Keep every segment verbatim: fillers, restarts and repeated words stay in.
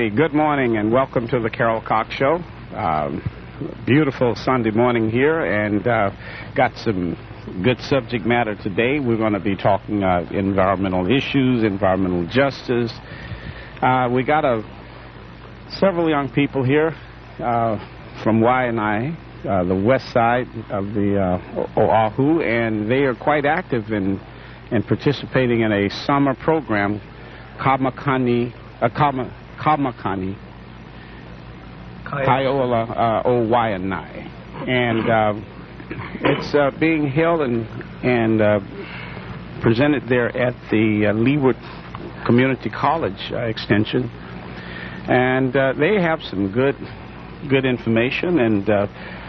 righty. Good morning and welcome to the Carol Cox Show. Um, beautiful Sunday morning here, and uh, got some good subject matter today. We're going to be talking uh, environmental issues, environmental justice. Uh, we got a, several young people here uh, from Waianae, uh, the west side of the uh, Oahu, and they are quite active in, in participating in a summer program, Kamakani, uh, Kama, Kamakani, Kaiola uh, o Waianae. And uh, it's uh, being held and, and uh, presented there at the uh, Leeward Community College uh, Extension. And uh, they have some good good information and uh,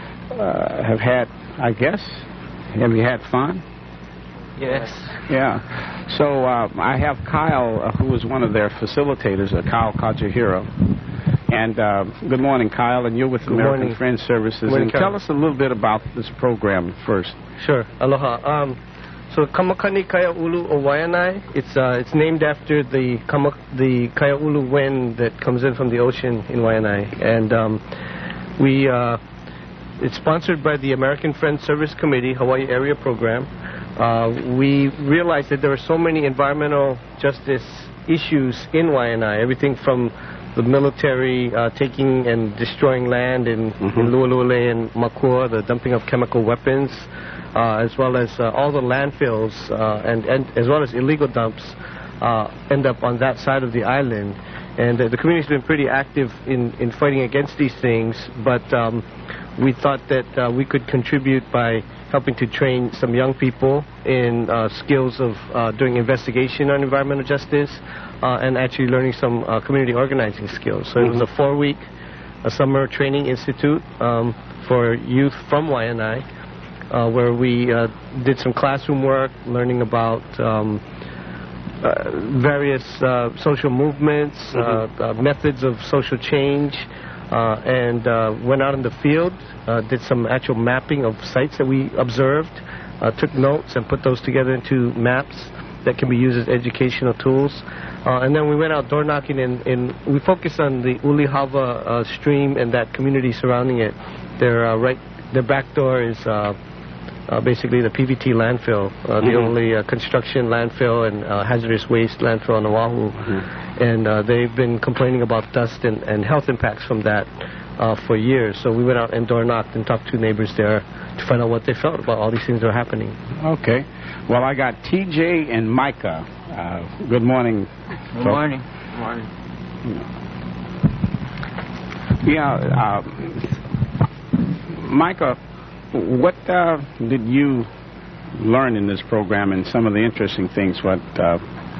uh, have had, I guess, have you had fun? Yes. Yeah. So uh, I have Kyle, uh, who is one of their facilitators, uh, Kyle Kajihiro. And uh, good morning, Kyle, and you're with Good American morning. Friends Services. Morning, and Kyle. tell us a little bit about this program first. Sure. Aloha. Um, so Kamakani Kaiaulu o Waianae, it's uh, it's named after the Kama, the Kaiaulu wind that comes in from the ocean in Waianae, and um, we uh, it's sponsored by the American Friends Service Committee Hawaii Area Program. Uh, we realized that there are so many environmental justice issues in Waianae, everything from the military uh, taking and destroying land in, mm-hmm. in Lualule and Makua, the dumping of chemical weapons, uh, as well as uh, all the landfills, uh, and, and as well as illegal dumps uh, end up on that side of the island. And uh, the community's been pretty active in, in fighting against these things, but um, we thought that uh, we could contribute by helping to train some young people in uh, skills of uh, doing investigation on environmental justice uh, and actually learning some uh, community organizing skills. So mm-hmm. it was a four-week a summer training institute um, for youth from Waianae, uh, where we uh, did some classroom work, learning about um, uh, various uh, social movements, mm-hmm. uh, uh, methods of social change, Uh, and uh, went out in the field, uh, did some actual mapping of sites that we observed, uh, took notes and put those together into maps that can be used as educational tools. Uh, and then we went out door knocking, and, and we focused on the Ulihava uh, stream and that community surrounding it. Their uh, right, their back door is uh, uh, basically the P V T landfill, uh, mm-hmm. the only uh, construction landfill and uh, hazardous waste landfill on Oahu. Mm-hmm. And uh, they've been complaining about dust and, and health impacts from that uh, for years. So we went out and door knocked and talked to neighbors there to find out what they felt about all these things that are happening. Okay. Well, I got T J and Micah. Uh, good morning. Good morning. Good morning. Yeah, uh, Micah, what uh, did you learn in this program and some of the interesting things? What... Uh,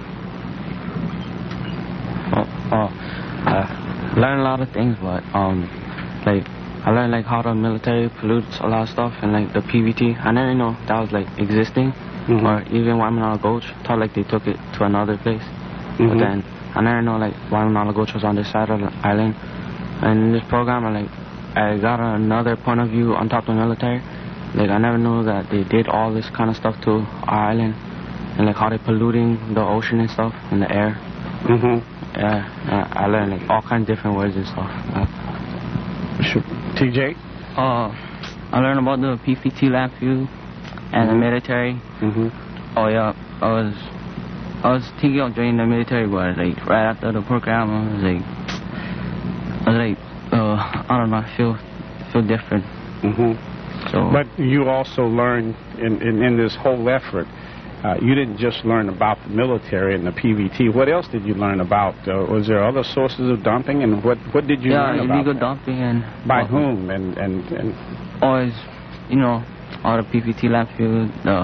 Oh, uh, learned a lot of things, but um, like I learned like how the military pollutes a lot of stuff, and like the P V T. I never know that was like existing, mm-hmm. or even Waimanalo Gulch. Thought like they took it to another place, mm-hmm. but then I never know like Waimanalo Gulch was on this side of the island. And in this program, I like I got another point of view on top of the military. Like I never knew that they did all this kind of stuff to our island, and like how they polluting the ocean and stuff and the air. Mm-hmm. Yeah, uh, I learned like all kinds of different words and stuff. Uh, T J? Uh, I learned about the P V T landfill and mm-hmm. the military. Mm-hmm. Oh yeah, I was I was thinking of joining the military, but like right after the program, I was like, I was like, uh, I don't know, I feel feel different. Mm-hmm. So. But you also learned in in, in this whole effort. Uh, you didn't just learn about the military and the P V T. What else did you learn about? Uh, was there other sources of dumping, and what what did you yeah, learn about? Yeah, illegal that? dumping and by uh, whom and and and. Always, you know, all the P V T landfill. The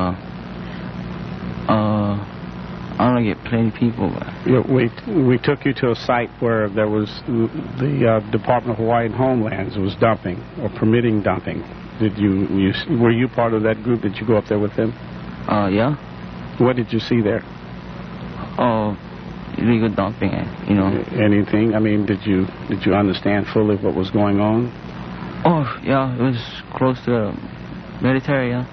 uh, I don't get plenty people. But yeah, we we took you to a site where there was the uh, Department of Hawaiian Homelands was dumping or permitting dumping. Did you you were you part of that group? Did you go up there with them? Uh, yeah. What did you see there? Oh, illegal dumping, you know. Anything? I mean, did you did you understand fully what was going on? Oh, yeah, it was close to the military, yeah.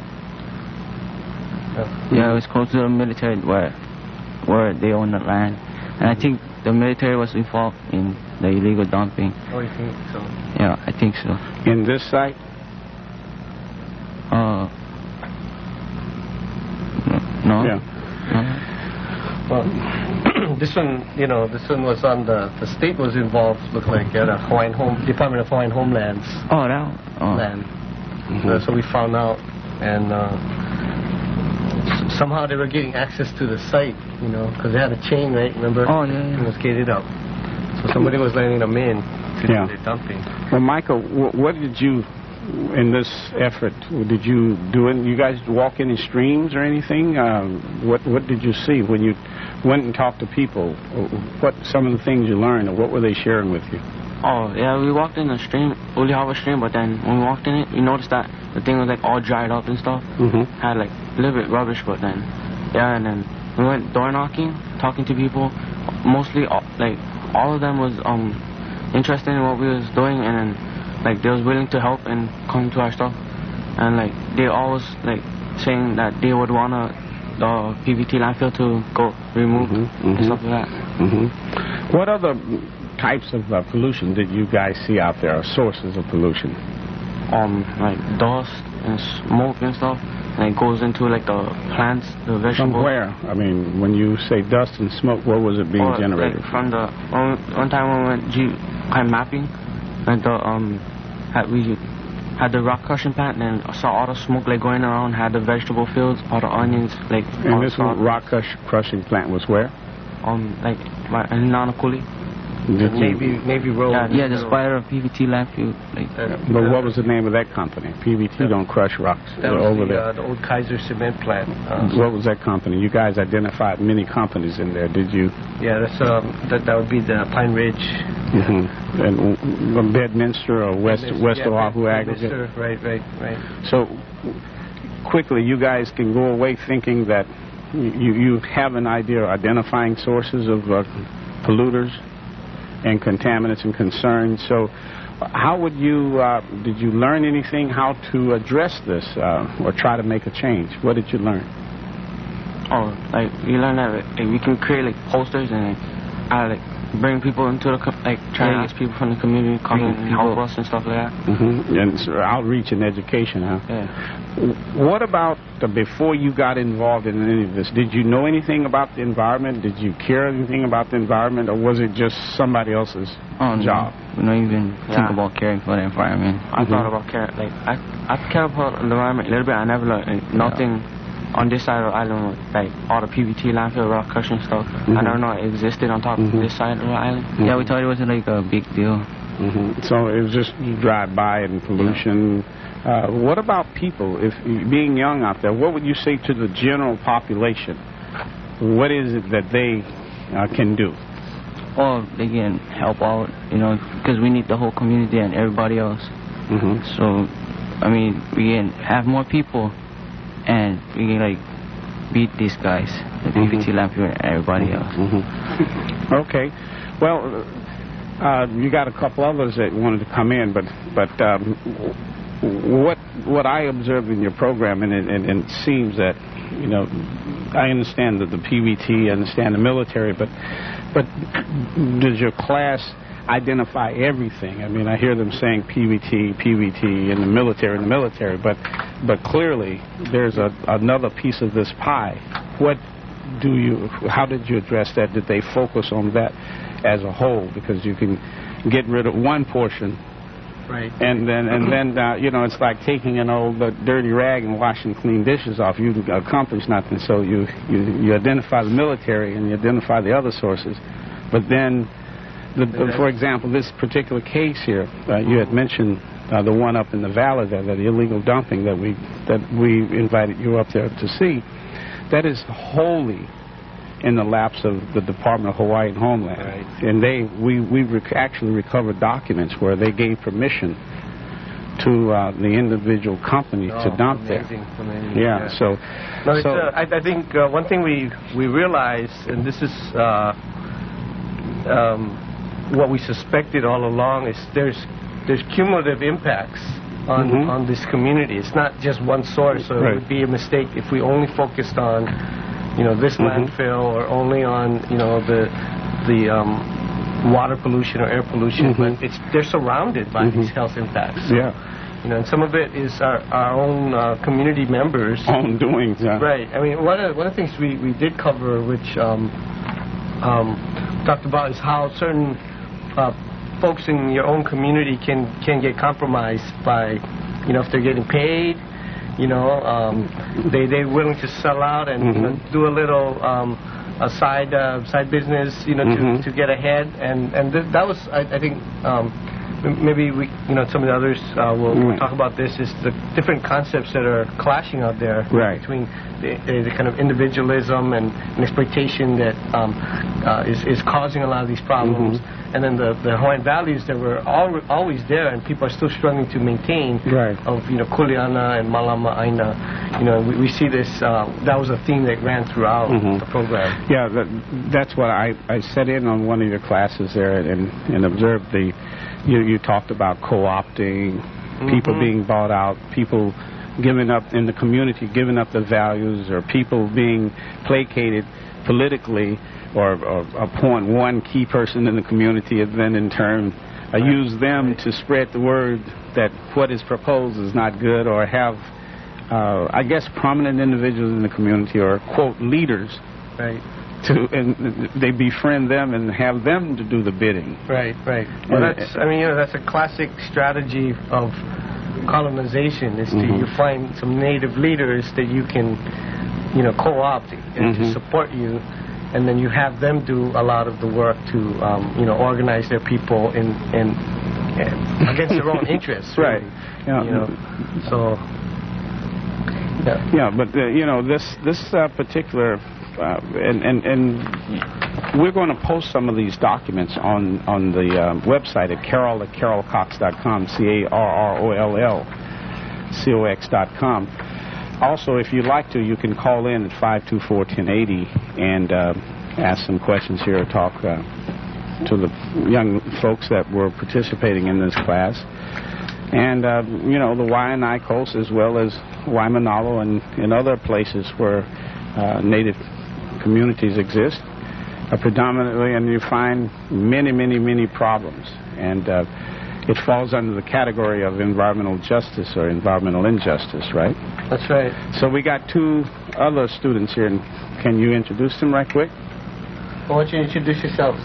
Yeah, yeah it was close to the military where where they own the land. And I think the military was involved in the illegal dumping. Oh, you think so? Yeah, I think so. In this site? Uh, no. Yeah. No. Well, this one, you know, this one was on the, the state was involved, looked like, at a Hawaiian Home, Department of Hawaiian Homelands Oh, that. Oh. land. Mm-hmm. Uh, so we found out, and uh, s- somehow they were getting access to the site, you know, because they had a chain, right? Remember? Oh, yeah, yeah. It was gated up. So somebody was letting them in to Yeah. do the dumping. Well, Michael, wh- what did you, in this effort, did you do it? You guys walk any streams or anything? Uh, what What did you see when you went and talked to people? What some of the things you learned, or what were they sharing with you? Oh, yeah, we walked in the stream, Uli Harbor stream, but then when we walked in it, we noticed that the thing was like all dried up and stuff. Mm-hmm. Had like a little bit rubbish, but then, yeah, and then we went door knocking, talking to people. Mostly, all, like, all of them was um interested in what we was doing, and then, like, they was willing to help and come to our stuff. And, like, they always, like, saying that they would want to, the P V T landfill to go removed Mm-hmm, and mm-hmm. stuff like that. Mm-hmm. What other types of uh, pollution did you guys see out there, or sources of pollution? Um, like dust and smoke and stuff, and it goes into like the plants, the vegetables. From where? I mean, when you say dust and smoke, where was it being Or, generated? Like from the one, one time when we went G kind of mapping, and the um, had we had the rock crushing plant, and then saw all the smoke like going around. Had the vegetable fields, all the onions, like. And all this the one, rock crush, crushing plant was where? Um, like in Nanakuli. Did you- Navy, Navy Road. Yeah, yeah, the spider P V T landfill, like. Uh, But what was the name of that company? P V T don't crush rocks That uh, was over the, there. uh, the old Kaiser cement plant. Uh, What was that company? You guys identified many companies in there, did you? yeah, that's um, that that would be the Pine Ridge. Mm-hmm. And uh, Bedminster or West West yeah, Oahu Bed- aggregate? Bedminster, Right, right, right. So quickly, you guys can go away thinking that you you have an idea of identifying sources of uh, polluters and contaminants and concerns. So how would you, uh, did you learn anything how to address this uh, or try to make a change? What did you learn? Oh, like we learned that like, we can create like posters and like, I like bring people into the co- like try Yeah. to ask people from the community come Bring and help people- us and stuff like that. Mm-hmm. And so outreach and education, huh? Yeah. What about the, before you got involved in any of this? Did you know anything about the environment? Did you care anything about the environment, or was it just somebody else's Oh, job? No, we don't even Yeah. think about caring for the environment. I Mhm. thought about care like I I care about the environment a little bit. I never learned like, nothing on this side of the island, like all the P V T landfill, rock crushing stuff. Mhm. I never know it existed on top Mhm. of this side of the island. Mhm. Yeah, we thought it wasn't like a big deal. Mm-hmm. So it was just drive-by and pollution. Uh, what about people? If being young out there, what would you say to the general population? What is it that they uh, can do? Or they can help out, you know, because we need the whole community and everybody else. Mm-hmm. So, I mean, we can have more people, and we can like beat these guys, the P V T Mhm. landfill and everybody else. Mm-hmm. Okay. Well, uh, you got a couple others that wanted to come in, but but um, what what I observed in your program, and it, and, and it seems that, you know, I understand that the P V T, I understand the military, but but does your class identify everything? I mean, I hear them saying P V T, P V T, in the military, in the military, but but clearly there's a, another piece of this pie. What do you? How did you address that? Did they focus on that as a whole? Because you can get rid of one portion, Right. and then and then uh, you know, it's like taking an old uh, dirty rag and washing clean dishes off. You accomplish nothing. So you, you you identify the military and you identify the other sources, but then, the, for example, this particular case here, uh, you had mentioned uh, the one up in the valley there, the illegal dumping that we that we invited you up there to see. That is wholly in the laps of the Department of Hawaiian Homeland. Right. And they, we, we rec- actually recovered documents where they gave permission to uh, the individual company Oh, to dump amazing, there. amazing. Yeah, so... No, it's, so uh, I, I think uh, one thing we, we realized, and this is uh, um, what we suspected all along, is there's there's cumulative impacts on, Mhm. on this community. It's not just one source, so Right. it would be a mistake if we only focused on, you know, this Mhm. landfill, or only on, you know, the the um, water pollution or air pollution, mm-hmm. but it's they're surrounded by mm-hmm. these health impacts. Yeah. You know, and some of it is our, our own uh, community members' own doings. Yeah. Right. I mean, one of one of the things we, we did cover, which um, um, talked about, is how certain uh, folks in your own community can can get compromised by, you know, if they're getting paid, you know, um, they they're willing to sell out and mm-hmm. you know, do a little um, a side uh, side business, you know, mm-hmm. to, to get ahead, and and th- that was I, I think. Um, Maybe we, you know, some of the others uh, will, will right. talk about this. Is the different concepts that are clashing out there right. between the, the, the kind of individualism and, and exploitation that um, uh, is is causing a lot of these problems, mm-hmm. and then the, the Hawaiian values that were al- always there and people are still struggling to maintain. Right. Of you know Kuleana and Malama Aina, you know, we, we see this. Uh, that was a theme that ran throughout mm-hmm. the program. Yeah, that, that's what I I sat in on one of your classes there and and observed the. You, you talked about co-opting, mm-hmm. people being bought out, people giving up in the community, giving up the values, or people being placated politically, or, or upon one key person in the community, and then in turn uh, right. use them right. to spread the word that what is proposed is not good, or have, uh, I guess, prominent individuals in the community, or, quote, leaders, right. to and they befriend them and have them to do the bidding. Right, right. Well, that's I mean, you know, that's a classic strategy of colonization. Is mm-hmm. to you find some native leaders that you can, you know, co-opt and mm-hmm. to support you, and then you have them do a lot of the work to, um, you know, organize their people in in, in against their own interests. Right. Really, yeah. You know, so. Yeah. Yeah, but uh, you know, this this uh, particular. Uh, and, and and we're going to post some of these documents on on the uh, website at carol at carol cox dot com, C A R R O L L C O X dot com. Also, if you'd like to, you can call in at five two four, one zero eight zero and uh, ask some questions here, or talk uh, to the young folks that were participating in this class. And, uh, you know, the Waianae Coast, as well as Waimanalo and, and other places where uh, native communities exist, uh, predominantly, and you find many, many, many problems. And uh, it falls under the category of environmental justice or environmental injustice, right? That's right. So we got two other students here. And can you introduce them right quick? I want you to introduce yourselves.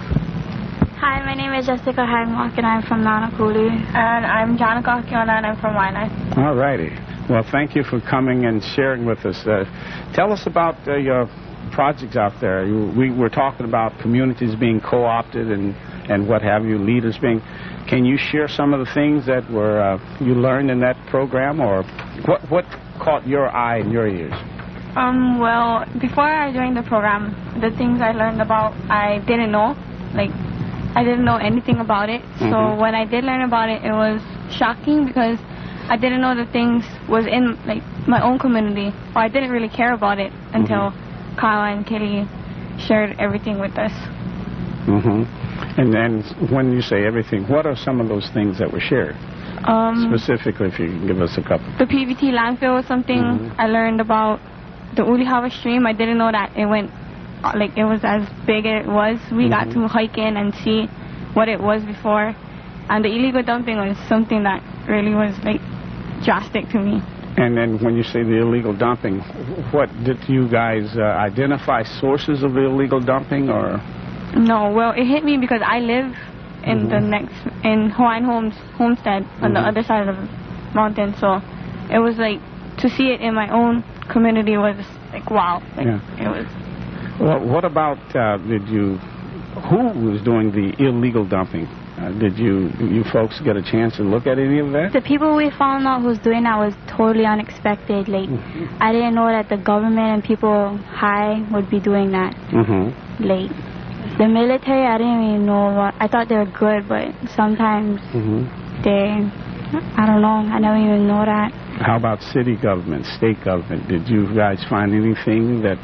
Hi, my name is Jessica Hagmark, and I'm from Nanakuli. And I'm Janaka Akiona, and I'm from Waianae. All righty. Well, thank you for coming and sharing with us. Uh, tell us about uh, your projects out there. You, we were talking about communities being co-opted and, and what have you, leaders being. Can you share some of the things that were uh, you learned in that program, or what what caught your eye and your ears? Um. Well, before I joined the program, the things I learned about I didn't know. Like, I didn't know anything about it. Mm-hmm. So when I did learn about it, it was shocking because I didn't know the things was in like my own community, or I didn't really care about it until mm-hmm. Kyle and Kelly shared everything with us. Mm-hmm. And then when you say everything, what are some of those things that were shared? Um, Specifically, if you can give us a couple. The P V T landfill was something mm-hmm. I learned about. The Ulihawa stream, I didn't know that it went, like it was as big as it was. We mm-hmm. got to hike in and see what it was before. And the illegal dumping was something that really was like drastic to me. And then when you say the illegal dumping, what did you guys uh, identify sources of the illegal dumping, or? No, well, it hit me because I live in mm-hmm. the next, in Hawaiian Homes, Homestead, on mm-hmm. the other side of the mountain. So it was like, to see it in my own community was like, wow. Like, yeah. It was. Well, what about, uh, did you, who was doing the illegal dumping? Uh, did you you folks get a chance to look at any of that? The people we found out who's doing that was totally unexpected. Like, mm-hmm. I didn't know that the government and people high would be doing that. Mm-hmm. Like, the military, I didn't even know what, I thought they were good, but sometimes mm-hmm. they, I don't know, I never even know that. How about city government, state government? Did you guys find anything that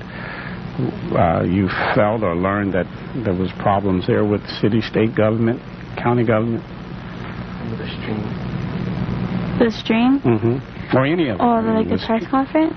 uh, you felt or learned that there was problems there with city, state government, county government? The stream. The stream? Mm-hmm. Or any of them. Or like the press conference?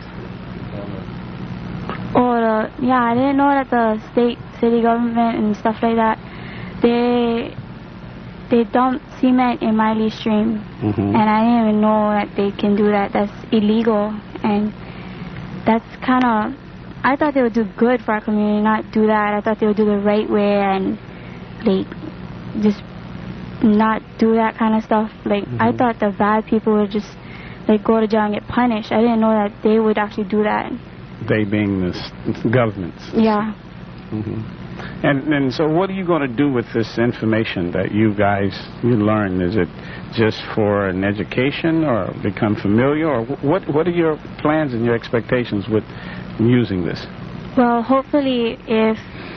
Or, uh, yeah, I didn't know that the state, city government and stuff like that, they they dump cement in Miley Stream, mm-hmm. and I didn't even know that they can do that. That's illegal, and that's kind of, I thought they would do good for our community, not do that. I thought they would do the right way and like just not do that kind of stuff. Like mm-hmm. I thought the bad people would just like go to jail and get punished. I didn't know that they would actually do that. They being the s- governments. Yeah. Mm-hmm. And and so what are you going to do with this information that you guys, you learn? Is it just for an education or become familiar? Or what what are your plans and your expectations with using this? Well, hopefully if,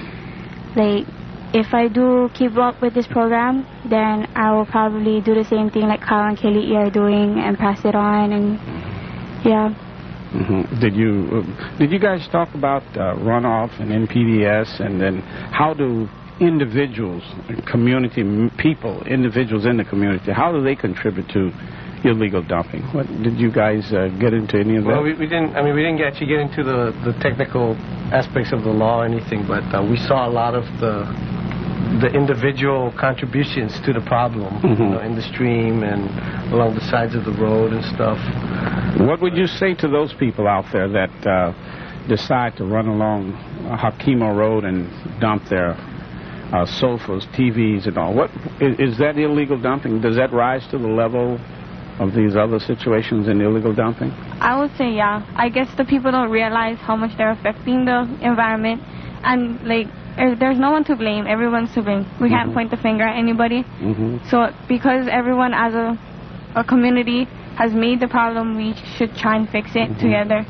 like, if I do keep up with this program, then I will probably do the same thing like Kyle and Kelly are doing and pass it on, and yeah. Mm-hmm. Did you uh, did you guys talk about uh, runoff and N P D S, and then how do individuals, community m- people, individuals in the community, how do they contribute to illegal dumping? What did you guys uh, get into any of that? Well, we, we didn't. I mean, we didn't actually get into the, the technical aspects of the law or anything, but uh, we saw a lot of the the individual contributions to the problem, mm-hmm. you know, in the stream and along the sides of the road and stuff. What would you say to those people out there that uh, decide to run along Hakima Road and dump their uh, sofas, T Vs, and all? What is, is that illegal dumping? Does that rise to the level of these other situations in illegal dumping? I would say yeah. I guess the people don't realize how much they're affecting the environment, and like there's no one to blame. Everyone's to blame. We mm-hmm. can't point the finger at anybody. Mm-hmm. So because everyone as a a community has made the problem, we should try and fix it mm-hmm. together.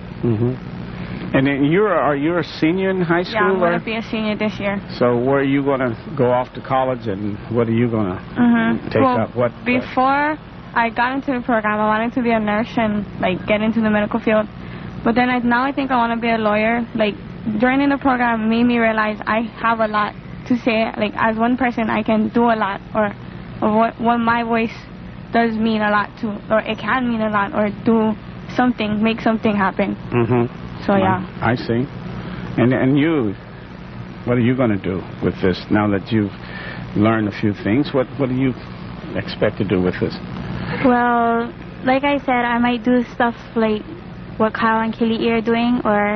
Mm-hmm. And then you're are you a senior in high school? Yeah, I'm or? going to be a senior this year. So where are you going to go off to college, and what are you going to mm-hmm. take well, up? What before I got into the program, I wanted to be a nurse and like get into the medical field. But then I, now I think I want to be a lawyer. Like joining the program made me realize I have a lot to say. Like as one person, I can do a lot, or or what, what my voice does mean a lot to, or it can mean a lot, or do something, make something happen. Mm-hmm. So yeah. I see. And and you, what are you going to do with this now that you've learned a few things? What what do you expect to do with this? Well, like I said, I might do stuff like what Kyle and Kelly are doing, or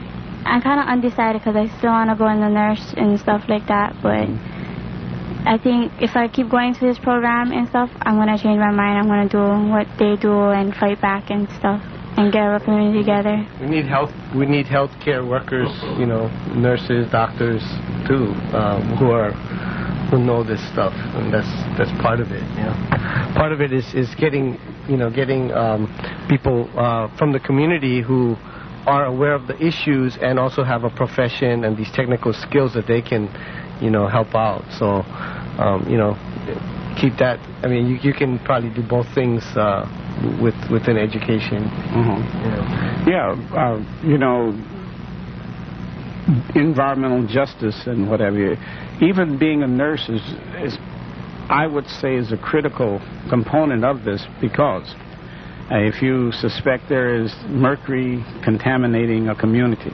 I'm kind of undecided because I still want to go in the nurse and stuff like that, but mm-hmm. I think if I keep going to this program and stuff, I'm going to change my mind. I'm going to do what they do and fight back and stuff and get our community together. We need health. We need healthcare workers, you know, nurses, doctors, too, um, who are who know this stuff, and that's that's part of it. You know, part of it is, is getting you know getting um, people uh, from the community who are aware of the issues and also have a profession and these technical skills that they can, you know, help out. So, um, you know, keep that. I mean, you you can probably do both things uh, with within education. Mm-hmm. Yeah, yeah uh, you know, environmental justice and whatever. Even being a nurse is, is, I would say, is a critical component of this, because uh, if you suspect there is mercury contaminating a community,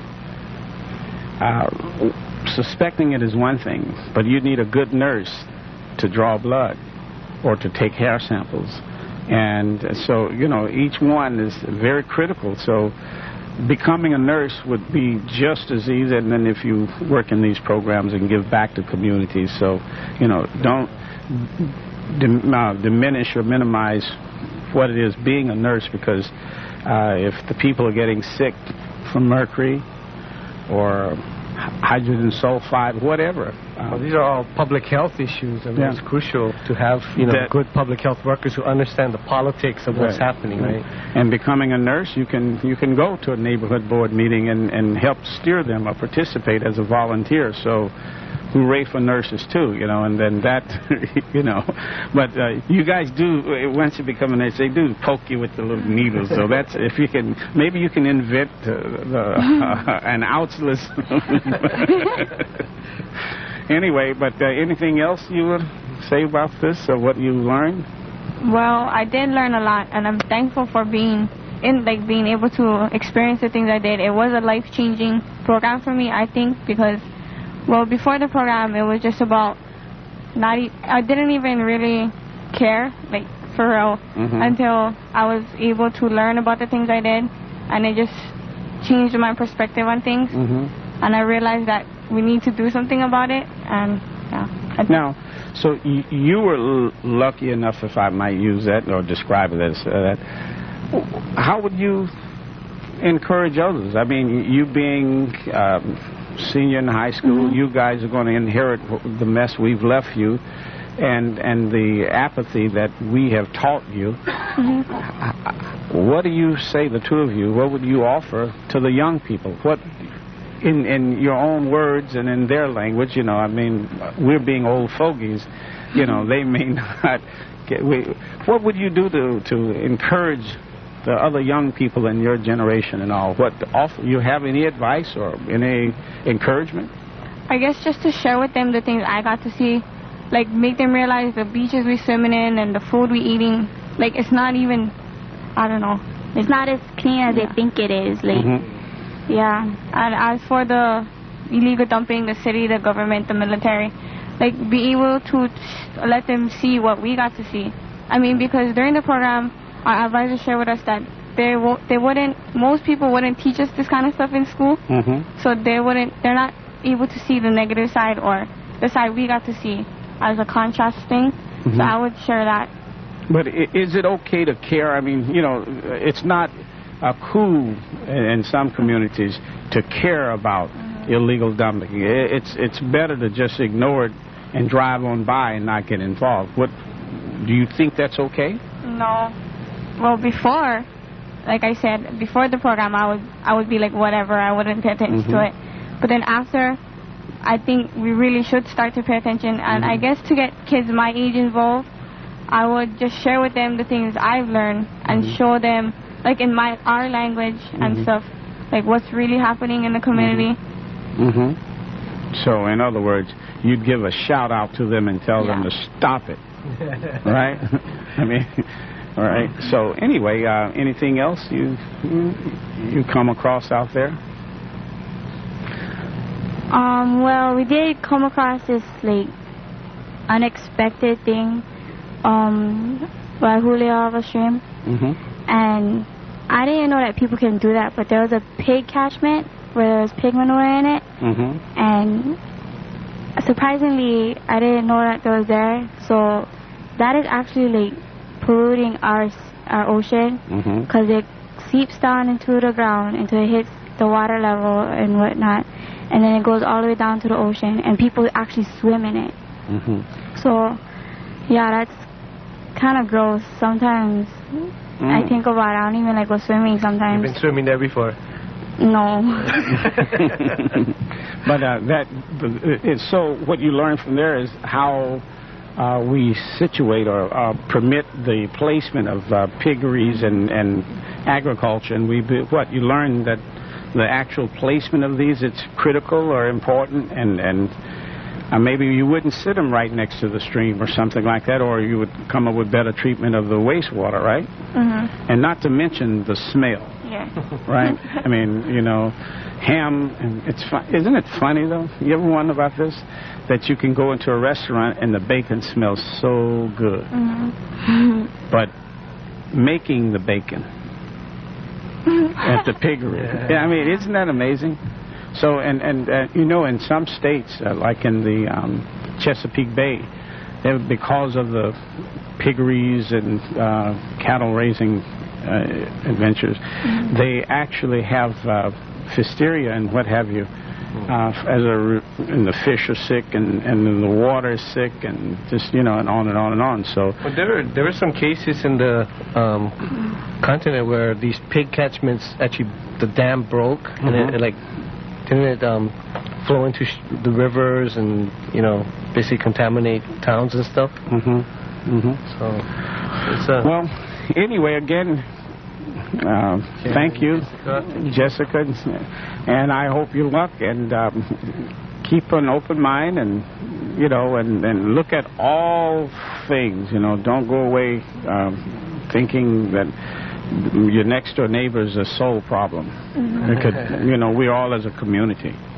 uh, suspecting it is one thing, but you need a good nurse to draw blood or to take hair samples. And so, you know, each one is very critical. So becoming a nurse would be just as easy, and then if you work in these programs and give back to communities. So, you know, don't dim- uh, diminish or minimize what it is being a nurse, because uh, if the people are getting sick from mercury or hydrogen sulfide, whatever. Uh, well, these are all public health issues, and yeah. it's crucial to have, you know, that, good public health workers who understand the politics of what's right. happening, right? And becoming a nurse, you can you can go to a neighborhood board meeting and, and help steer them or participate as a volunteer. So hooray for nurses too, you know, and then that, you know. But uh, you guys do, once you become a nurse, they do poke you with the little needles. So that's, if you can, maybe you can invent uh, the, uh, an outless. Anyway, but uh, anything else you would say about this, or what you learned? Well, I did learn a lot, and I'm thankful for being in, like, being able to experience the things I did. It was a life-changing program for me, I think, because, well, before the program, it was just about not. E- I didn't even really care, like for real, mm-hmm. until I was able to learn about the things I did, and it just changed my perspective on things. Mm-hmm. And I realized that we need to do something about it. And yeah. Now, so y- you were l- lucky enough, if I might use that or describe it as uh, that. How would you encourage others? I mean, you being um, senior in high school, mm-hmm. you guys are going to inherit the mess we've left you, and and the apathy that we have taught you. Mm-hmm. What do you say, the two of you? What would you offer to the young people? What, in in your own words and in their language? You know, I mean, we're being old fogies. You know, they may not get. We, what would you do to to encourage the other young people in your generation and all? What offer, you have any advice or any encouragement? I guess just to share with them the things I got to see, like make them realize the beaches we swimming in and the food we eating, like it's not even, I don't know, it's not as clean as yeah. they think it is. Like, mm-hmm. yeah. And as for the illegal dumping, the city, the government, the military, like be able to let them see what we got to see. I mean, because during the program, our advisors shared with us that they wo- they wouldn't, most people wouldn't teach us this kind of stuff in school, mm-hmm. so they wouldn't, they're not able to see the negative side or the side we got to see as a contrast thing. Mm-hmm. So I would share that. But is it okay to care? I mean, you know, it's not a coup in some communities to care about mm-hmm. illegal dumping. It's it's better to just ignore it and drive on by and not get involved. What do you think that's okay? No. Well, before, like I said, before the program, I would I would be like, whatever, I wouldn't pay attention mm-hmm. to it. But then after, I think we really should start to pay attention. And mm-hmm. I guess to get kids my age involved, I would just share with them the things I've learned and mm-hmm. show them, like in my our language mm-hmm. and stuff, like what's really happening in the community. Mm-hmm. So, in other words, you'd give a shout out to them and tell yeah. them to stop it, right? I mean... All right. So anyway, uh, anything else you you come across out there? Um. Well, we did come across this like unexpected thing, um, by Juliava Stream, mm-hmm. and I didn't know that people can do that. But there was a pig catchment where there was pig manure in it, mm-hmm. and surprisingly, I didn't know that that was there. So that is actually like polluting our our ocean because mm-hmm. it seeps down into the ground until it hits the water level and whatnot, and then it goes all the way down to the ocean, and people actually swim in it. Mm-hmm. So, yeah, that's kind of gross. Sometimes mm. I think about it. I don't even like go swimming sometimes. You've been swimming there before? No. But uh, that it's so what you learn from there is how Uh, we situate or uh, permit the placement of uh, piggeries and, and agriculture, and we what you learn that the actual placement of these, it's critical or important, and and uh, maybe you wouldn't sit them right next to the stream or something like that, or you would come up with better treatment of the wastewater, right? Mm-hmm. And not to mention the smell. Yeah. Right? I mean, you know, ham, and it's fun. Isn't it funny though? You ever wonder about this? That you can go into a restaurant and the bacon smells so good. Mm-hmm. But making the bacon at the piggery, yeah. yeah, I mean, isn't that amazing? So, and, and uh, you know, in some states, uh, like in the um, Chesapeake Bay, they, because of the piggeries and uh, cattle raising uh, adventures, mm-hmm. they actually have uh, physteria and what have you. Uh, as a, and the fish are sick, and, and then the water is sick, and just, you know, and on and on and on. So well, there are, there are some cases in the um, continent where these pig catchments, actually the dam broke, mm-hmm. and it, it like didn't it um, flow into sh- the rivers and, you know, basically contaminate towns and stuff. Mm-hmm. Mm-hmm. So it's a well, anyway, again. Uh, thank you, Jessica, and I hope you luck, and um, keep an open mind, and you know, and, and look at all things. You know, don't go away um, thinking that your next door neighbor is a sole problem. Mm-hmm. Because, you know, we're all as a community,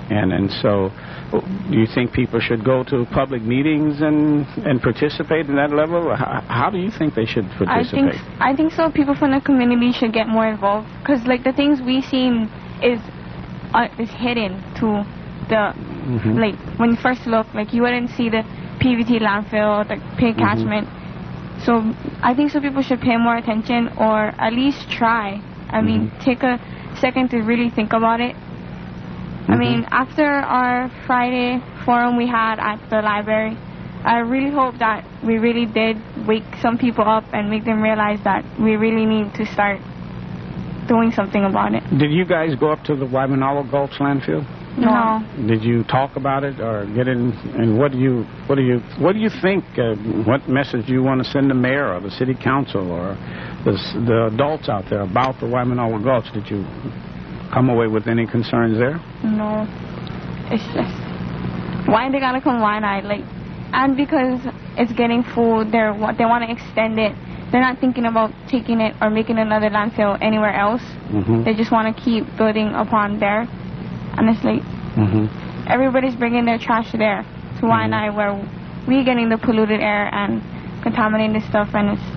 And and so, do you think people should go to public meetings and, and participate in that level? How, how do you think they should participate? I think I think so. People from the community should get more involved, because like the things we seen is uh, is hidden to the mm-hmm. like when you first look, like you wouldn't see the P V T landfill, the pig mm-hmm. catchment. So I think so people should pay more attention, or at least try. I mm-hmm. mean, take a second to really think about it. I mean, after our Friday forum we had at the library, I really hope that we really did wake some people up and make them realize that we really need to start doing something about it. Did you guys go up to the Waimanalo Gulch landfill? No. Did you talk about it or get in? And what do you, what do you, what do you think? Uh, what message do you want to send the mayor or the city council or the, the adults out there about the Waimanalo Gulch? Did you come away with any concerns there? No. It's just, why they gotta come Waianae? Like, and because it's getting full, they're they want to extend it. They're not thinking about taking it or making another landfill anywhere else. Mm-hmm. They just want to keep building upon there. And it's like, mm-hmm. everybody's bringing their trash there to Waianae, mm-hmm. where we're getting the polluted air and contaminated stuff, and it's...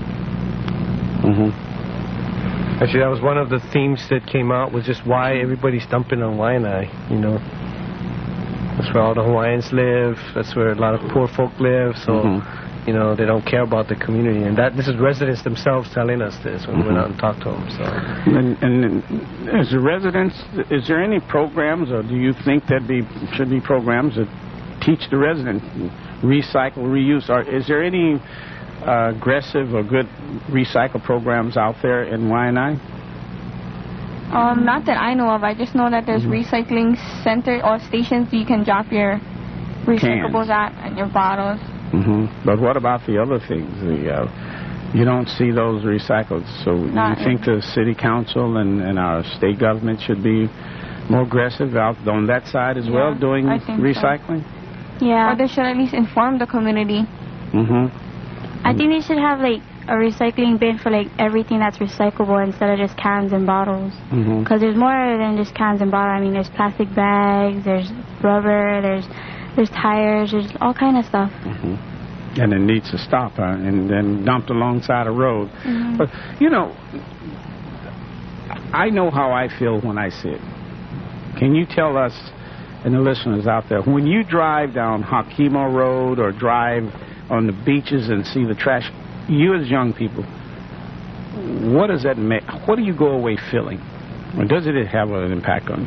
Mm-hmm. Actually, that was one of the themes that came out, was just why everybody's dumping on Waianae, you know. That's where all the Hawaiians live. That's where a lot of poor folk live. So, mm-hmm. you know, they don't care about the community. And that this is residents themselves telling us this when mm-hmm. we went out and talked to them. So, and, and as the residents, is there any programs, or do you think that be should be programs that teach the residents recycle, reuse? Or is there any uh, aggressive or good recycle programs out there in Waianae? Um, not that I know of. I just know that there's mm-hmm. recycling center or stations you can drop your recyclables Cans. at and your bottles. Mm-hmm. But what about the other things? The, uh, you don't see those recycled. So not you think the city council and, and our state government should be more aggressive out on that side as yeah, well, doing recycling? So. Yeah. Or they should at least inform the community. Mm-hmm. I think they should have, like, a recycling bin for, like, everything that's recyclable instead of just cans and bottles. Because mm-hmm. there's more than just cans and bottles. I mean, there's plastic bags, there's rubber, there's there's tires, there's all kind of stuff. Mm-hmm. And it needs to stop uh, and then dumped alongside a road. Mm-hmm. But, you know, I know how I feel when I see it. Can you tell us and the listeners out there, when you drive down Hakima Road or drive on the beaches and see the trash, you as young people, what does that make? What do you go away feeling? Or does it have an impact on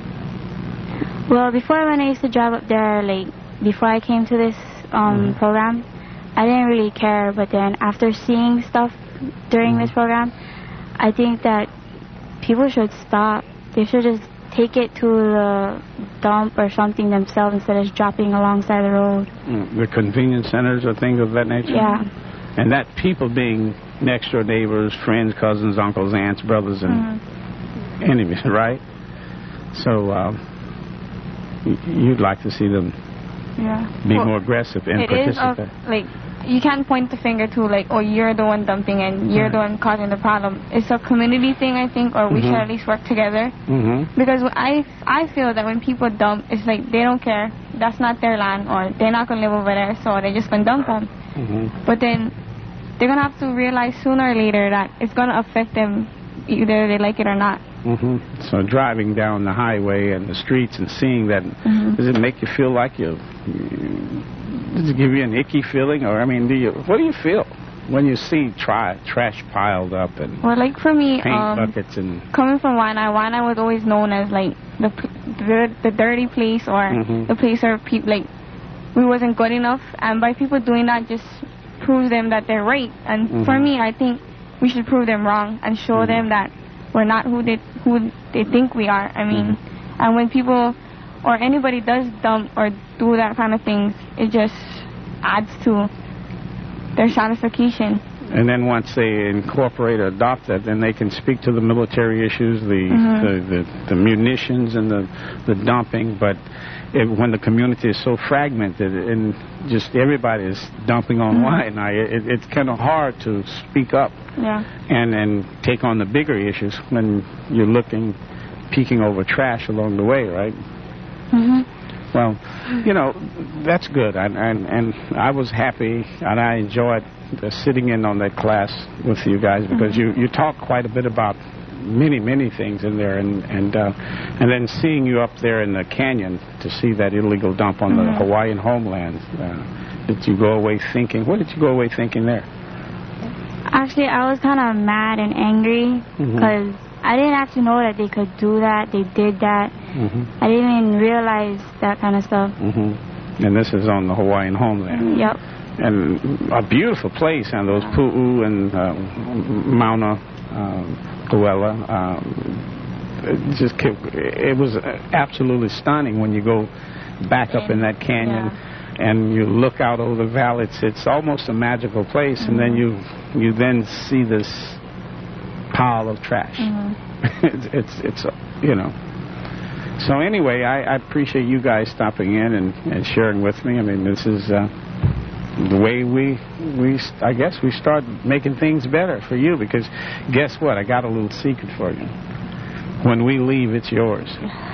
you? Well, before, when I used to drive up there, like, before I came to this um, mm-hmm. program, I didn't really care. But then after seeing stuff during mm-hmm. this program, I think that people should stop. They should just take it to the dump or something themselves instead of just dropping alongside the road. Mm, the convenience centers or things of that nature? Yeah. And that people being next door neighbors, friends, cousins, uncles, aunts, brothers, and mm-hmm. enemies, right? So um, y- you'd like to see them yeah. be well, more aggressive and it participate. Is a, like, you can't point the finger to, like, oh, you're the one dumping and you're right. the one causing the problem. It's a community thing, I think, or we mm-hmm. should at least work together. Mm-hmm. Because I, I feel that when people dump, it's like they don't care. That's not their land, or they're not going to live over there, so they're just going to dump them. Mm-hmm. But then they're going to have to realize sooner or later that it's going to affect them either they like it or not. Mm-hmm. So driving down the highway and the streets and seeing that, mm-hmm. does it make you feel like you, you... Does it give you an icky feeling? Or, I mean, do you, what do you feel when you see tri- trash piled up and well, like for me, paint um, buckets and... Coming from Waianae, Waianae was always known as, like, the the, the dirty place or mm-hmm. the place where people, like, we wasn't good enough. And by people doing that just proves them that they're right. And mm-hmm. for me, I think we should prove them wrong and show mm-hmm. them that we're not who they, who they think we are. I mean, mm-hmm. and when people... or anybody does dump or do that kind of things, it just adds to their satisfaction. And then once they incorporate or adopt that, then they can speak to the military issues, the mm-hmm. the, the, the munitions and the, the dumping. But it, when the community is so fragmented and just everybody is dumping on mm-hmm. Waianae, it, it's kind of hard to speak up yeah. and, and take on the bigger issues when you're looking, peeking over trash along the way, right? Mm-hmm. Well, you know, that's good. And, and, and I was happy, and I enjoyed uh, sitting in on that class with you guys because mm-hmm. you, you talked quite a bit about many, many things in there. And and, uh, and then seeing you up there in the canyon to see that illegal dump on mm-hmm. the Hawaiian homeland, uh, did you go away thinking, what did you go away thinking there? Actually, I was kind of mad and angry because mm-hmm. I didn't actually know that they could do that. They did that. Mm-hmm. I didn't even realize that kind of stuff. Mm-hmm. And this is on the Hawaiian homeland. Yep. And a beautiful place, and those Pu'u and uh, Mauna uh, Kuela. Um, it just it was absolutely stunning when you go back up in that canyon. Yeah. And you look out over the valley. It's, it's almost a magical place, mm-hmm. and then you you then see this pile of trash. Mm-hmm. it's, it's it's you know. So anyway, I, I appreciate you guys stopping in and, and sharing with me. I mean, this is uh, the way we we I guess we start making things better for you because guess what? I got a little secret for you. When we leave, it's yours.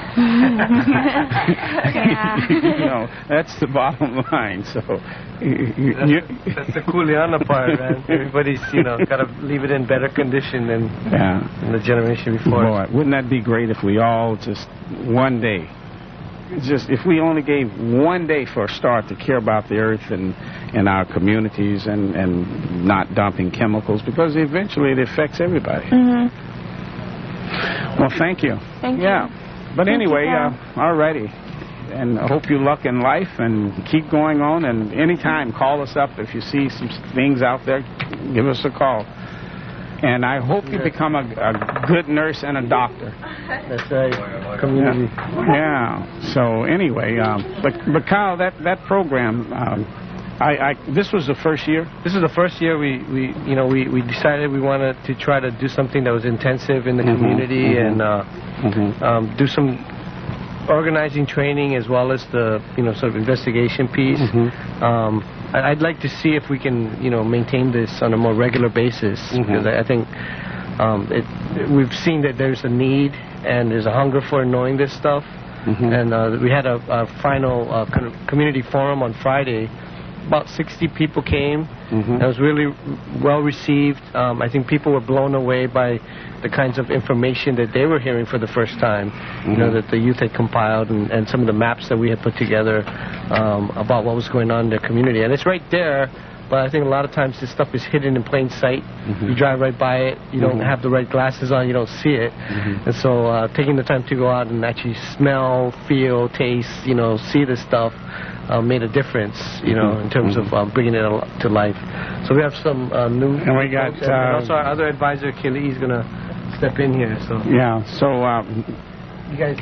Yeah. You know, that's the bottom line. So you, that's, you, that's the Kuleana part, man. Everybody's, you know, got to leave it in better condition than, yeah. than the generation before. Boy, wouldn't that be great if we all just one day, just if we only gave one day for a start to care about the earth and, and our communities and, and not dumping chemicals because eventually it affects everybody. Mm-hmm. Well, thank you. Thank you. Yeah. But Thank anyway, you, uh, all righty. And I hope you luck in life and keep going on. And anytime, call us up if you see some things out there. Give us a call. And I hope you become a, a good nurse and a doctor. That's right. Community. Yeah. yeah. So anyway, um, but but Kyle, that that program. Um, I, I, this was the first year? This is the first year we, we you know, we, we decided we wanted to try to do something that was intensive in the mm-hmm, community mm-hmm, and uh, mm-hmm. um, do some organizing training as well as the, you know, sort of investigation piece. Mm-hmm. Um, I'd like to see if we can, you know, maintain this on a more regular basis mm-hmm. because I, I think um, it, we've seen that there's a need and there's a hunger for knowing this stuff. Mm-hmm. And uh, we had a, a final uh, community forum on Friday. About sixty people came. Mm-hmm. It was really well received. Um, I think people were blown away by the kinds of information that they were hearing for the first time. Mm-hmm. You know, that the youth had compiled and, and some of the maps that we had put together um, about what was going on in their community. And it's right there, but I think a lot of times this stuff is hidden in plain sight. Mm-hmm. You drive right by it. You mm-hmm. don't have the right glasses on. You don't see it. Mm-hmm. And so uh, taking the time to go out and actually smell, feel, taste, you know, see this stuff, Uh, made a difference, you know, in terms of um, bringing it to life. So we have some uh, new... And we got... And, and also our other advisor, Kelly, is going to step in here, so... Yeah, so... Um, you guys...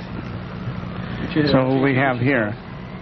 So we have here...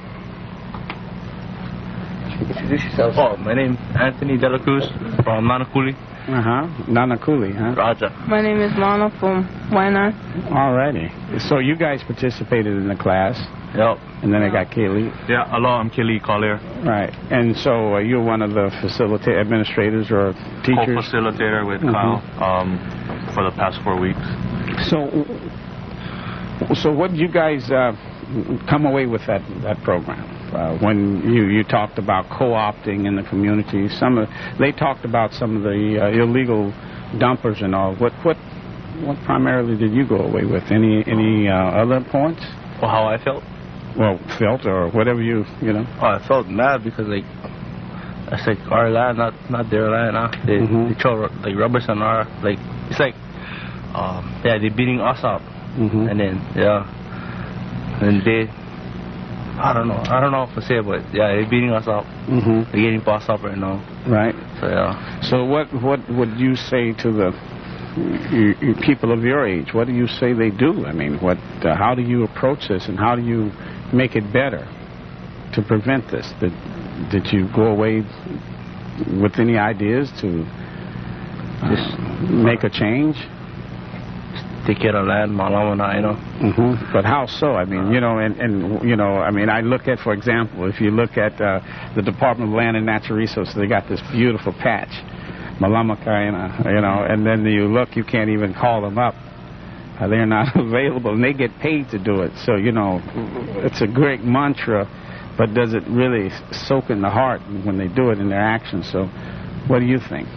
Introduce yourself. Oh, my name is Anthony Dela Cruz from Nanakuli. Uh-huh. Nanakuli, huh? Raja. My name is Lana from Waianae. Alrighty. So you guys participated in the class. Yep. And then I got Kaylee. Yeah, hello, I'm Kaylee Collier. Right. And so uh, you're one of the facilitator administrators or teachers? Co-facilitator with mm-hmm. Kyle um, for the past four weeks. So so what did you guys uh, come away with that, that program? Uh, when you, you talked about co-opting in the community, some of, they talked about some of the uh, illegal dumpers and all. What what what primarily did you go away with? Any any uh, other points? Well, how I felt? Well, felt or whatever you, you know. Oh, I felt mad because, like, it's like our land, not not their land. Huh? They, mm-hmm. they throw, like, rubbers on our, like, it's like, um, yeah, they're beating us up. Mm-hmm. And then, yeah, and they, I don't know, I don't know what to say, but, yeah, they're beating us up. Mm-hmm. They're getting bossed up right now. Right. So, yeah. So what, what would you say to the You, you people of your age? What do you say they do? I mean, what? Uh, how do you approach this, and how do you make it better to prevent this? Did did you go away with any ideas to uh, just make a change? Take care of land, Malamana, you know. Mm-hmm. But how so? I mean, you know, and, and you know, I mean, I look at, for example, if you look at uh, the Department of Land and Natural Resources, they got this beautiful patch. Malamakaina, you know, and then you look, you can't even call them up uh, they're not available, and they get paid to do it. So, you know, it's a great mantra, but does it really soak in the heart when they do it in their actions? So, what do you think?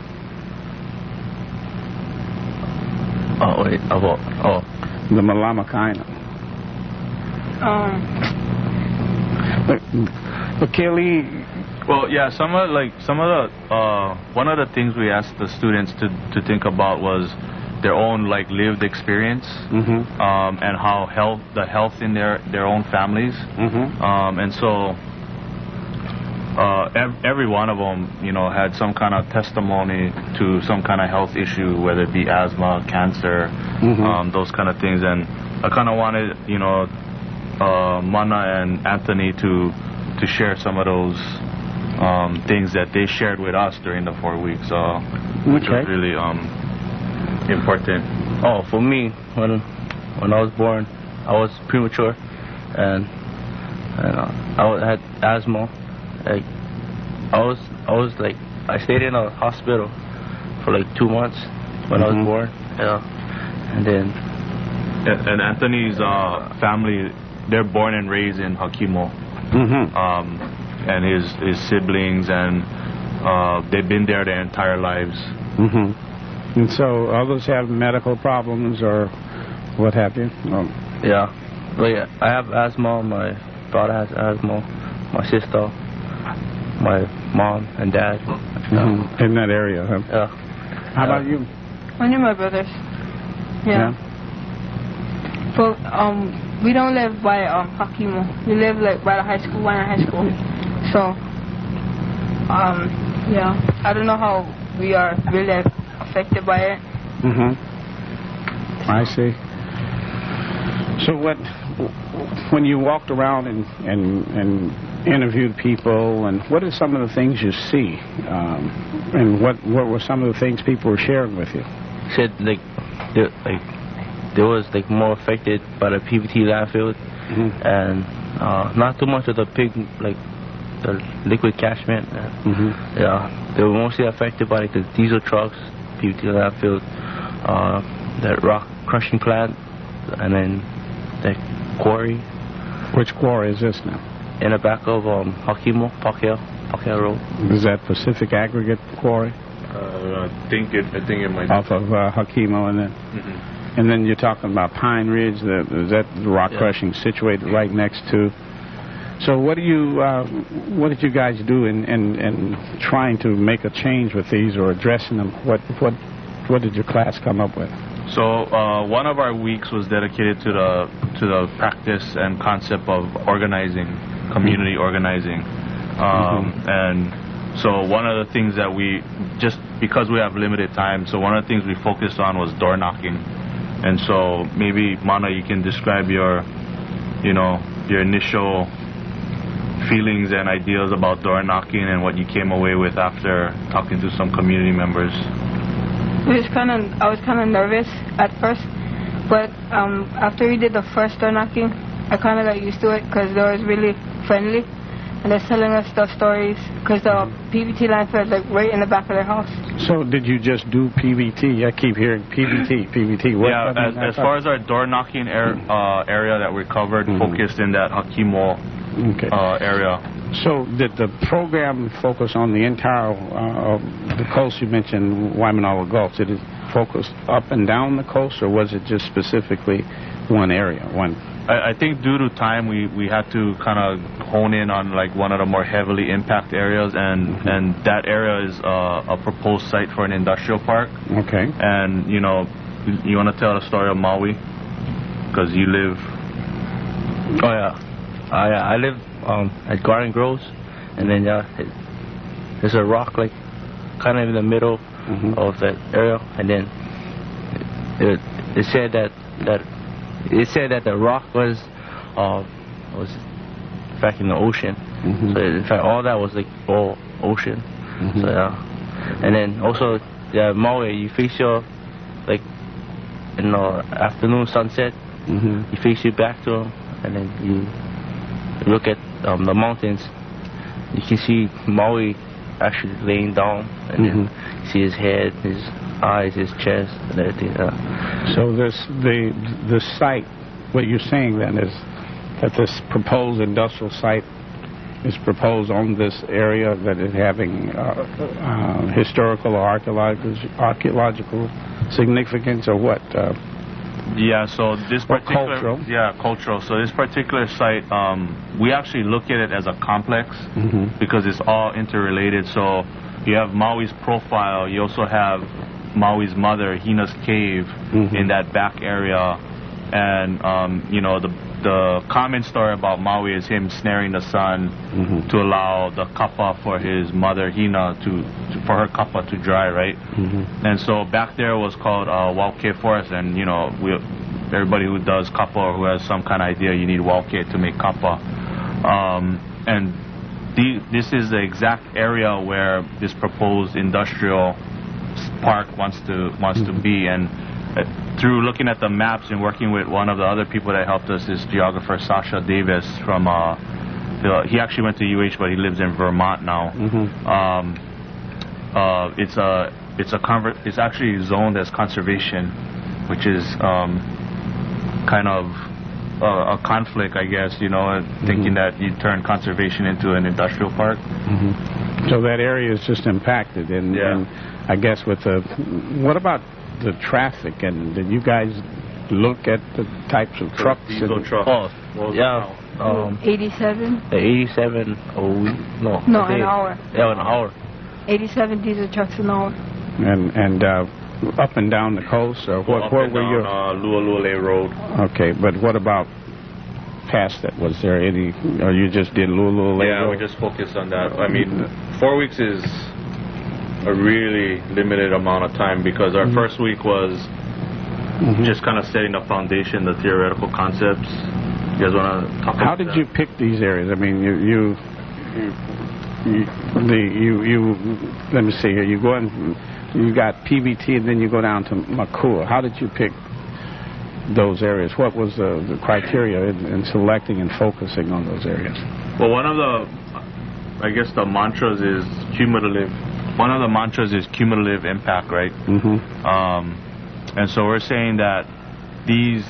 Oh, wait, about, oh. The Malama Kaina. Um. But, but Kelly. Well, yeah, some of like some of the uh, one of the things we asked the students to to think about was their own like lived experience, mm-hmm. um, and how health the health in their their own families, mm-hmm. um, and so uh, ev- every one of them, you know, had some kind of testimony to some kind of health issue, whether it be asthma, cancer, mm-hmm. um, those kind of things, and I kind of wanted, you know, uh, Mana and Anthony to to share some of those um, things that they shared with us during the four weeks, uh, which okay. was really um, important. Oh, for me, when when I was born, I was premature, and, and uh, I had asthma. Like I was, I was like, I stayed in a hospital for like two months when mm-hmm. I was born. Yeah, and then and, and Anthony's uh, family, they're born and raised in Hakimo, mm-hmm. um, and his his siblings, and uh, they've been there their entire lives. Mm-hmm. And so others have medical problems or what have you? Oh. Yeah, like I have asthma. My brother has asthma. My sister, my mom and dad. Mm-hmm. In that area, huh? Yeah. How about you? Only my brothers. Yeah. yeah. But um, we don't live by um Hakimo. We live like by the high school, one high school. So um, yeah, I don't know how we are really affected by it. Mhm. I see. So what? When you walked around and and and interviewed people, and what are some of the things you see, um, and what what were some of the things people were sharing with you? Said like, they, like they was like more affected by the P V T landfill, mm-hmm. and uh, not too much of the pig like the liquid catchment. Mm-hmm. Yeah, they were mostly affected by like the diesel trucks, P V T landfill, uh, that rock crushing plant, and then the quarry. Which quarry is this now? In the back of um, Hakimo, Pakea, Pakea Road. Is that Pacific Aggregate Quarry? Uh, I think it. I think it might. Off of uh, Hakimo, and then, mm-hmm. and then you're talking about Pine Ridge. The, is that the rock yeah. crushing situated right next to? So what do you, uh, what did you guys do in, in, in trying to make a change with these or addressing them? What what what did your class come up with? So uh, one of our weeks was dedicated to the to the practice and concept of organizing, community mm-hmm. organizing, um, mm-hmm. and so one of the things that we, just because we have limited time, so one of the things we focused on was door knocking, and so maybe Mana, you can describe your, you know, your initial feelings and ideas about door knocking and what you came away with after talking to some community members. It was kind of, I was kind of nervous at first, but um, after we did the first door knocking, I kind of got used to it because they was really friendly, and they're telling us the stories because the P V T landfill is like right in the back of their house. So did you just do P V T? I keep hearing P V T, P V T. What, yeah, I mean, as, as far as our door knocking er, uh, area that we covered, mm-hmm. focused in that Hakimo okay. uh, area. So did the program focus on the entire, uh, the coast you mentioned, Waimanalo Gulf? Did it focus up and down the coast, or was it just specifically one area? One. I, I think due to time, we, we had to kind of hone in on like one of the more heavily impacted areas, and, mm-hmm. and that area is uh, a proposed site for an industrial park. Okay. And, you know, you want to tell the story of Maui? Because you live... Oh, yeah. Uh, yeah, I live um, at Garden Groves, and then yeah, it, there's a rock like kind of in the middle mm-hmm. of that area, and then it, it said that that it said that the rock was uh, was back in the ocean. Mm-hmm. So in fact, all that was like all ocean. Mm-hmm. So yeah, and then also yeah, Maui, you face your like in the afternoon sunset, mm-hmm. you face your back to them, and then you. Look at um, the mountains. You can see Maui actually laying down, and mm-hmm. then you see his head, his eyes, his chest, and everything. Yeah. So this the the site. What you're saying then is that this proposed industrial site is proposed on this area that is having uh, uh, historical or archaeological archaeological significance, or what? Uh, Yeah, so this particular cultural. yeah cultural. So this particular site, um, we actually look at it as a complex mm-hmm. because it's all interrelated. So you have Maui's profile. You also have Maui's mother, Hina's cave, mm-hmm. in that back area, and um, you know the the common story about Maui is him snaring the sun mm-hmm. to allow the kapa for his mother Hina to, to for her kapa to dry, right? Mm-hmm. And so back there was called uh, Wauke Forest, and you know we, everybody who does kapa or who has some kind of idea, you need Wauke to make kapa. Um, and the, this is the exact area where this proposed industrial park wants to wants mm-hmm. to be, and uh, through looking at the maps and working with one of the other people that helped us is geographer Sasha Davis from uh, the, he actually went to U H, but he lives in Vermont now. Mm-hmm. Um, uh, it's a it's a conver- it's actually zoned as conservation, which is um, kind of uh, a conflict, I guess. You know, mm-hmm. thinking that you turn conservation into an industrial park. Mm-hmm. So that area is just impacted, and, yeah. and I guess with the what about the traffic, and did you guys look at the types of trucks? Diesel trucks. Oh, well, yeah. Um, eighty-seven? The eighty-seven, oh, no. No, okay. an hour. Yeah, an hour. eighty-seven diesel trucks an hour. And and uh, up and down the coast, or what? Up Where and were down, you? Uh, Lualule Road. Okay, but what about past that? Was there any, or you just did Lualule Yeah, Road? we just focused on that. I mean, four weeks is a really limited amount of time because our mm-hmm. first week was mm-hmm. just kind of setting the foundation, the theoretical concepts. You guys want to talk about How did that? you pick these areas? I mean, you you you, the, you you let me see here. You go in, you got P V T, and then you go down to Makua. How did you pick those areas? What was the, the criteria in, in selecting and focusing on those areas? Well, one of the, I guess the mantras is cumulative. One of the mantras is cumulative impact, right? Mm-hmm. Um, and so we're saying that these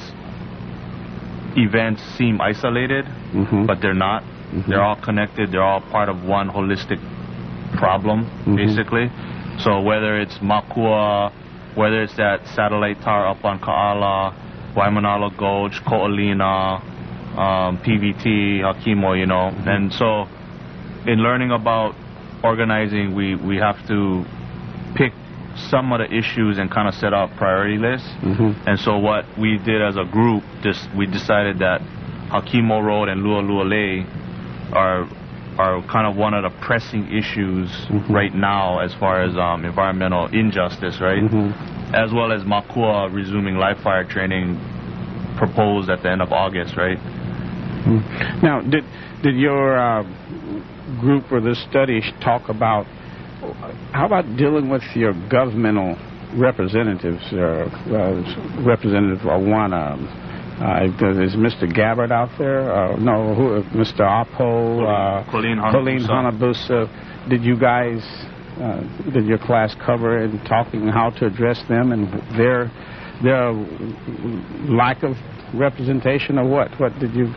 events seem isolated, mm-hmm. but they're not. Mm-hmm. They're all connected. They're all part of one holistic problem, mm-hmm. basically. So whether it's Makua, whether it's that satellite tower up on Ka'ala, Waimanalo Gulch, Ko'olina, um, P V T, Hakimo, you know. Mm-hmm. And so in learning about organizing, we, we have to pick some of the issues and kind of set out priority lists. Mm-hmm. And so what we did as a group, just we decided that Hakimo Road and Lualule are are kind of one of the pressing issues mm-hmm. right now as far as um, environmental injustice, right? Mm-hmm. As well as Makua resuming live fire training proposed at the end of August, right? Mm-hmm. Now, did did your uh, group or this study talk about how about dealing with your governmental representatives, uh, uh, Representative Awana? Uh, is Mister Gabbard out there? Uh, no, who, Mister Apo, uh, Colleen Hanabusa. Did you guys, uh, did your class cover in talking how to address them and their their lack of representation, or what? What did you?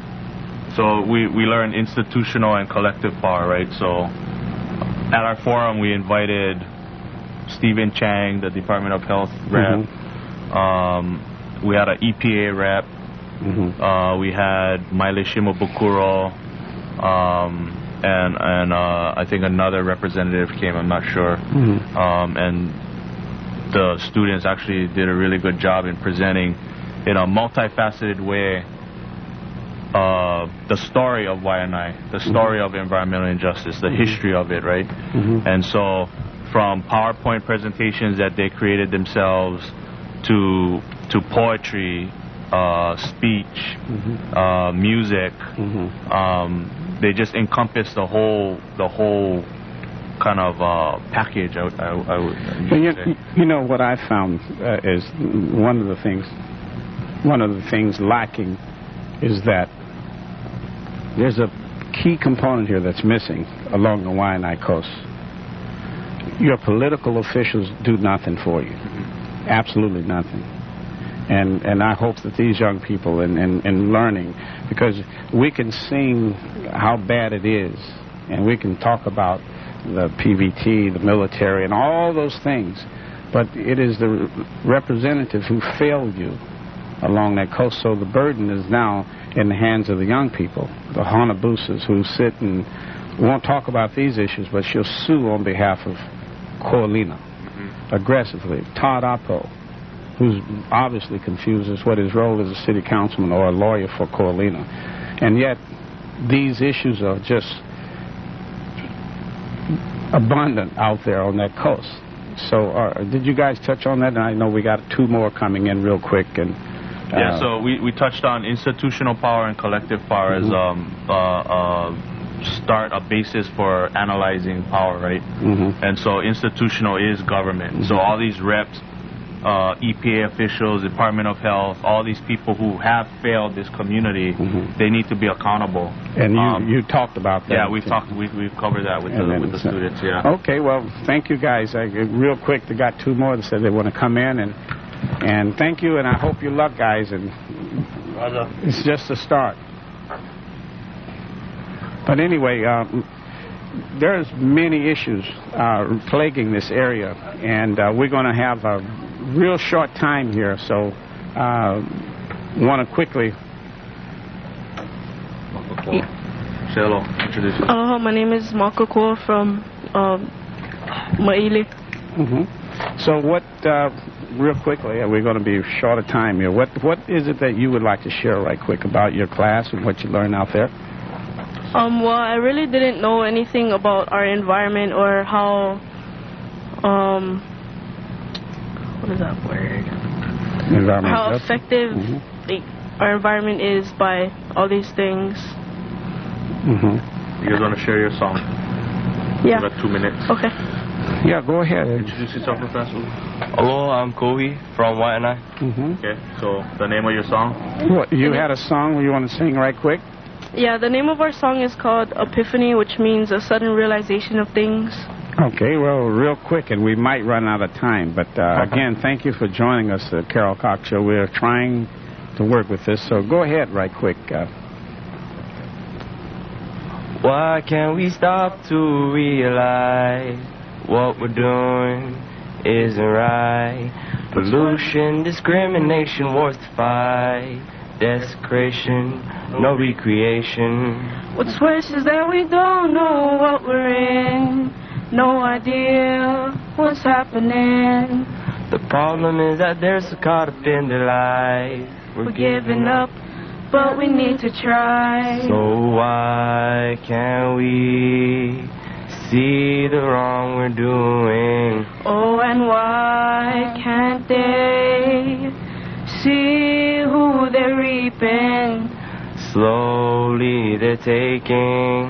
So we, we learned institutional and collective power, right? So at our forum, we invited Stephen Chang, the Department of Health rep. Mm-hmm. Um, we had an E P A rep. Mm-hmm. Uh, we had Maile Shimabukuro, um, and and uh, I think another representative came. I'm not sure. Mm-hmm. Um, and the students actually did a really good job in presenting, in a multifaceted way, Uh, the story of Waianae, the story mm-hmm. of environmental injustice, the mm-hmm. history of it, right? Mm-hmm. And so from PowerPoint presentations that they created themselves to to poetry, uh, speech, mm-hmm. uh, music, mm-hmm. um, they just encompass the whole the whole kind of uh, package. I, I, I would you, say. You know what I found uh, is one of the things one of the things lacking is that there's a key component here that's missing along the Waianae coast, your political officials do nothing for you. Absolutely nothing. And and I hope that these young people in, in, in learning, because we can sing how bad it is, and we can talk about the P V T, the military, and all those things, but it is the representative who failed you along that coast. So the burden is now in the hands of the young people, the Hanabusas, who sit and won't talk about these issues, but she'll sue on behalf of Coalina mm-hmm. aggressively. Todd Oppo, who's obviously confused as what his role as a city councilman or a lawyer for Coalina. And yet, these issues are just abundant out there on that coast. So, uh, did you guys touch on that? And I know we got two more coming in real quick. And uh, yeah, so we, we touched on institutional power and collective power mm-hmm. as um, uh, uh, start a basis for analyzing power, right? Mm-hmm. And so institutional is government. Mm-hmm. So all these reps, uh, E P A officials, Department of Health, all these people who have failed this community, mm-hmm. they need to be accountable. And you, um, you talked about that. Yeah, we've talked. We, we've covered that with, the, with the students. Yeah. Okay. Well, thank you guys. I, real quick, they got two more that said they want to come in, and and thank you, and I hope you luck, guys. And it's just a start. But anyway, um, there's many issues uh, plaguing this area, and uh, we're going to have a real short time here, so uh, want to quickly. Say hello. Introduce yourself. Aloha, my name is Marco Koa from um, Maile. Mm-hmm. So what, uh, real quickly, uh, we're going to be short of time here. What What is it that you would like to share right quick about your class and what you learned out there? Um, well, I really didn't know anything about our environment or how, um, what is that word? How effective mm-hmm. like, our environment is by all these things. Mm-hmm. You guys want to share your song? Yeah. You got two minutes. Okay. Yeah, go ahead. Introduce yourself, Professor. Hello, I'm Kohi from Waianae. Mm-hmm. Okay, so the name of your song? What, you had a song you want to sing right quick? Yeah, the name of our song is called Epiphany, which means a sudden realization of things. Okay, well, real quick, and we might run out of time. But uh, again, thank you for joining us at Carol Cox Show. We're trying to work with this, so go ahead right quick. Uh, Why can't we stop to realize what we're doing isn't right? Pollution, discrimination, wars to fight, desecration, no recreation. What's worse is that we don't know what we're in, no idea what's happening. The problem is that they're so caught up in their life. We're, we're giving up, but we need to try. So why can't we see the wrong we're doing? Oh, and why can't they see who they're reaping? Slowly they're taking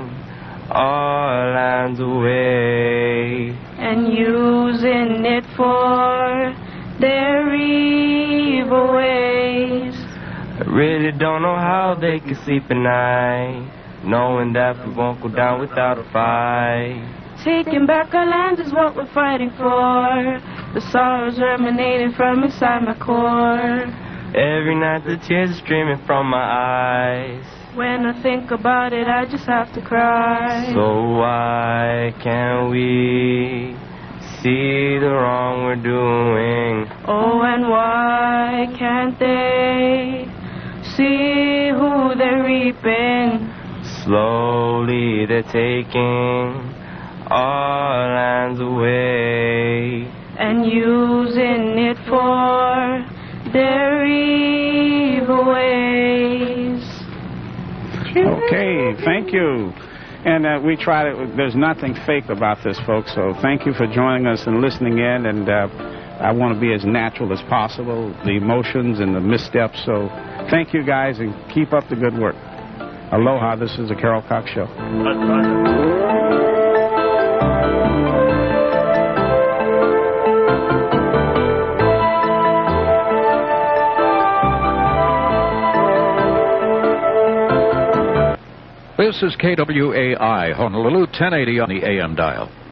our lands away and using it for their evil ways. I really don't know how they can sleep at night, knowing that we won't go down without a fight. Taking back our lands is what we're fighting for. The sorrows emanating from inside my core. Every night the tears are streaming from my eyes. When I think about it, I just have to cry. So why can't we see the wrong we're doing? Oh, and why can't they see who they're reaping? Slowly they're taking our lands away and using it for their evil ways. Okay, thank you. And uh, we try to, there's nothing fake about this, folks, so thank you for joining us and listening in, and uh, I want to be as natural as possible, the emotions and the missteps, so thank you guys and keep up the good work. Aloha, this is the Carol Cox Show. This is K W A I, Honolulu, ten eighty on the A M dial.